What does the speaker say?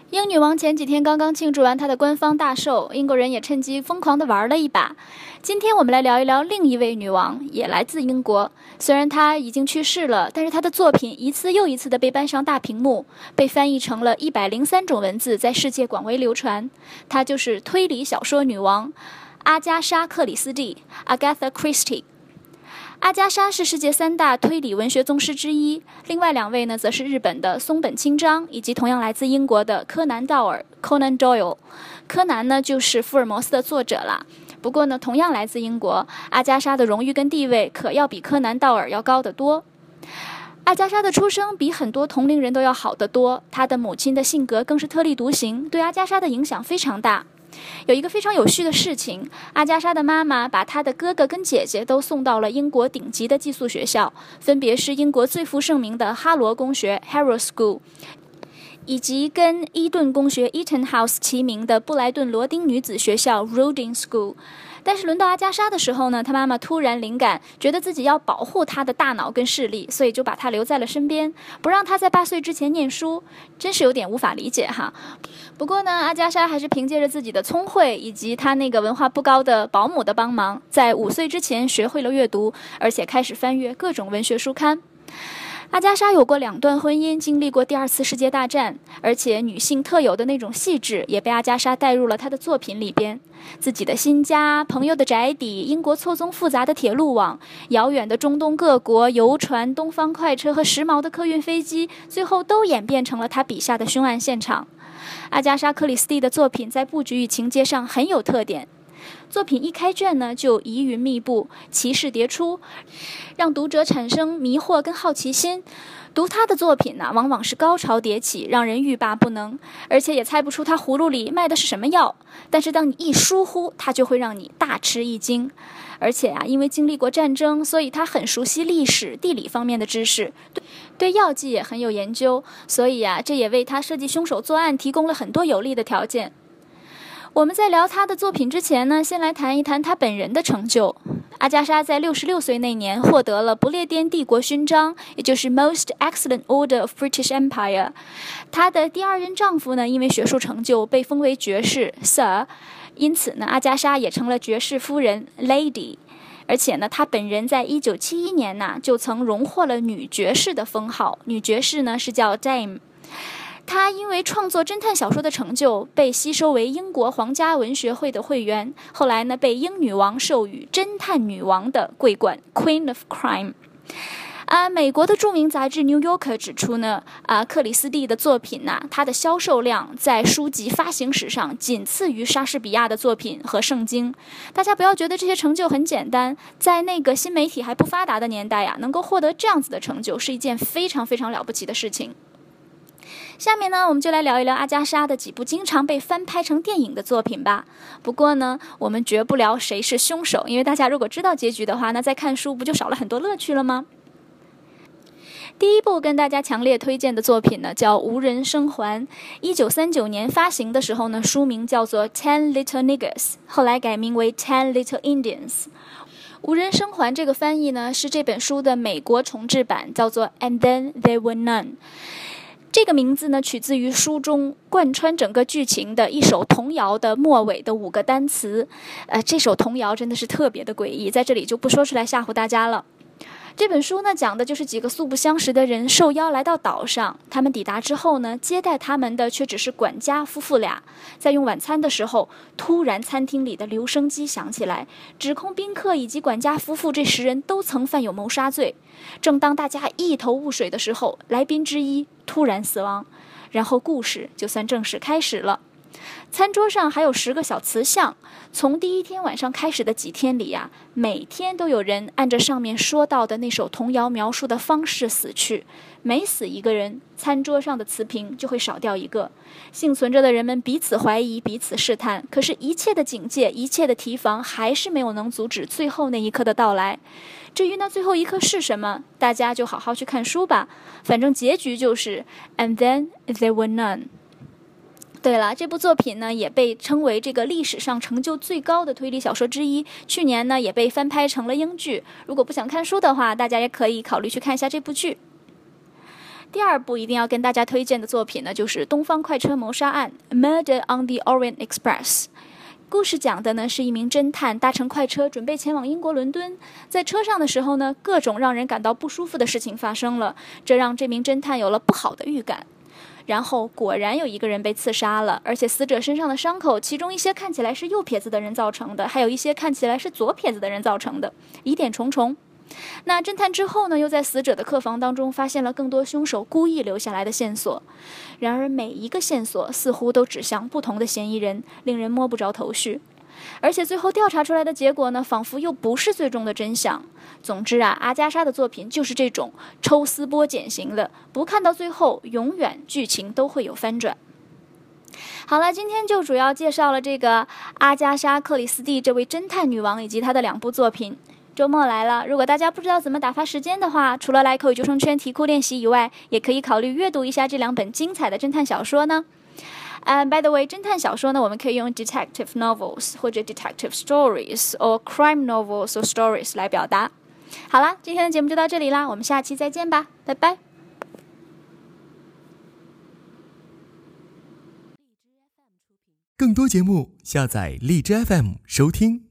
英女王前几天刚刚庆祝完她的官方大寿，英国人也趁机疯狂地玩了一把。今天我们来聊一聊另一位女王，也来自英国。虽然她已经去世了，但是她的作品一次又一次地被搬上大屏幕，被翻译成了103种文字，在世界广为流传。她就是推理小说女王阿加莎·克里斯蒂 （Agatha Christie）。阿加莎是世界3大推理文学宗师之一，另外2位呢，则是日本的松本清张，以及同样来自英国的柯南·道尔 （Conan Doyle）。柯南呢，就是福尔摩斯的作者啦。不过呢，同样来自英国，阿加莎的荣誉跟地位可要比柯南·道尔要高得多。阿加莎的出生比很多同龄人都要好得多，她的母亲的性格更是特立独行，对阿加莎的影响非常大。有一个非常有趣的事情，阿加莎的妈妈把她的哥哥跟姐姐都送到了英国顶级的寄宿学校，分别是英国最负盛名的哈罗公学 Harrow School， 以及跟伊顿公学 Eton House 齐名的布莱顿罗丁女子学校 Roding School。但是轮到阿加莎的时候呢，她妈妈突然灵感，觉得自己要保护她的大脑跟视力，所以就把她留在了身边，不让她在8岁之前念书，真是有点无法理解哈。不过呢，阿加莎还是凭借着自己的聪慧以及她那个文化不高的保姆的帮忙，在5岁之前学会了阅读，而且开始翻阅各种文学书刊。阿加莎有过2段婚姻，经历过第2次世界大战，而且女性特有的那种细致也被阿加莎带入了她的作品里边。自己的新家、朋友的宅邸、英国错综复杂的铁路网、遥远的中东各国、游船、东方快车和时髦的客运飞机，最后都演变成了她笔下的凶案现场。阿加莎·克里斯蒂的作品在布局与情节上很有特点。作品一开卷呢，就疑云密布，奇事迭出，让读者产生迷惑跟好奇心。读他的作品呢，往往是高潮迭起，让人欲罢不能，而且也猜不出他葫芦里卖的是什么药。但是当你一疏忽，他就会让你大吃一惊。而且啊，因为经历过战争，所以他很熟悉历史、地理方面的知识，对药剂也很有研究，所以啊，这也为他设计凶手作案提供了很多有利的条件。我们在聊他的作品之前呢，先来谈一谈他本人的成就。阿加莎在66岁那年获得了不列颠帝国勋章，也就是 Most Excellent Order of British Empire。她的第2任丈夫呢，因为学术成就被封为爵士 Sir， 因此呢，阿加莎也成了爵士夫人 Lady。而且呢，她本人在1971年呢，就曾荣获了女爵士的封号，女爵士呢是叫 Dame。她因为创作侦探小说的成就，被吸收为英国皇家文学会的会员，后来呢，被英女王授予侦探女王的桂冠 Queen of Crime。美国的著名杂志《New Yorker》指出呢，克里斯蒂的作品呢，它的销售量在书籍发行史上仅次于莎士比亚的作品和圣经。大家不要觉得这些成就很简单，在那个新媒体还不发达的年代呀，能够获得这样子的成就是一件非常非常了不起的事情。下面呢，我们就来聊一聊阿加莎的几部经常被翻拍成电影的作品吧。不过呢，我们绝不聊谁是凶手，因为大家如果知道结局的话，那再看书不就少了很多乐趣了吗？第一部跟大家强烈推荐的作品呢，叫《无人生还》。1939年发行的时候呢，书名叫做《Ten Little Niggers》，后来改名为《Ten Little Indians》。无人生还这个翻译呢，是这本书的美国重制版，叫做《And Then There Were None》。这个名字呢，取自于书中贯穿整个剧情的一首童谣的末尾的5个单词。这首童谣真的是特别的诡异，在这里就不说出来吓唬大家了。这本书呢，讲的就是几个素不相识的人受邀来到岛上，他们抵达之后呢，接待他们的却只是管家夫妇俩。在用晚餐的时候，突然餐厅里的留声机响起来，指控宾客以及管家夫妇这10人都曾犯有谋杀罪。正当大家一头雾水的时候，来宾之一突然死亡，然后故事就算正式开始了。餐桌上还有10个小瓷像，从第1天晚上开始的几天里呀，每天都有人按着上面说到的那首童谣描述的方式死去，每死一个人，餐桌上的瓷瓶就会少掉一个。幸存着的人们彼此怀疑，彼此试探，可是一切的警戒，一切的提防，还是没有能阻止最后那一刻的到来。至于那最后一刻是什么，大家就好好去看书吧，反正结局就是 And then there were none。对了，这部作品呢也被称为这个历史上成就最高的推理小说之一。去年呢也被翻拍成了英剧。如果不想看书的话，大家也可以考虑去看一下这部剧。 第二部一定要跟大家推荐的作品呢，就是《东方快车谋杀案》（Murder on the Orient Express）。故事讲的呢是一名侦探搭乘快车准备前往英国伦敦，在车上的时候呢，各种让人感到不舒服的事情发生了，这让这名侦探有了不好的预感。然后果然有一个人被刺杀了，而且死者身上的伤口，其中一些看起来是右撇子的人造成的，还有一些看起来是左撇子的人造成的，疑点重重。那侦探之后呢，又在死者的客房当中发现了更多凶手故意留下来的线索，然而每一个线索似乎都指向不同的嫌疑人，令人摸不着头绪。而且最后调查出来的结果呢，仿佛又不是最终的真相。总之啊，阿加莎的作品就是这种抽丝剥茧型的，不看到最后，永远剧情都会有翻转。好了，今天就主要介绍了这个阿加莎·克里斯蒂这位侦探女王以及她的2部作品。周末来了，如果大家不知道怎么打发时间的话，除了来口语救生圈题库练习以外，也可以考虑阅读一下这2本精彩的侦探小说呢。By the way， 侦探小说呢，我们可以用 detective novels 或者 detective stories or crime novels or stories 来表达。好啦，今天的节目就到这里啦，我们下期再见吧，拜拜。 更多节目下载荔枝 FM 收听。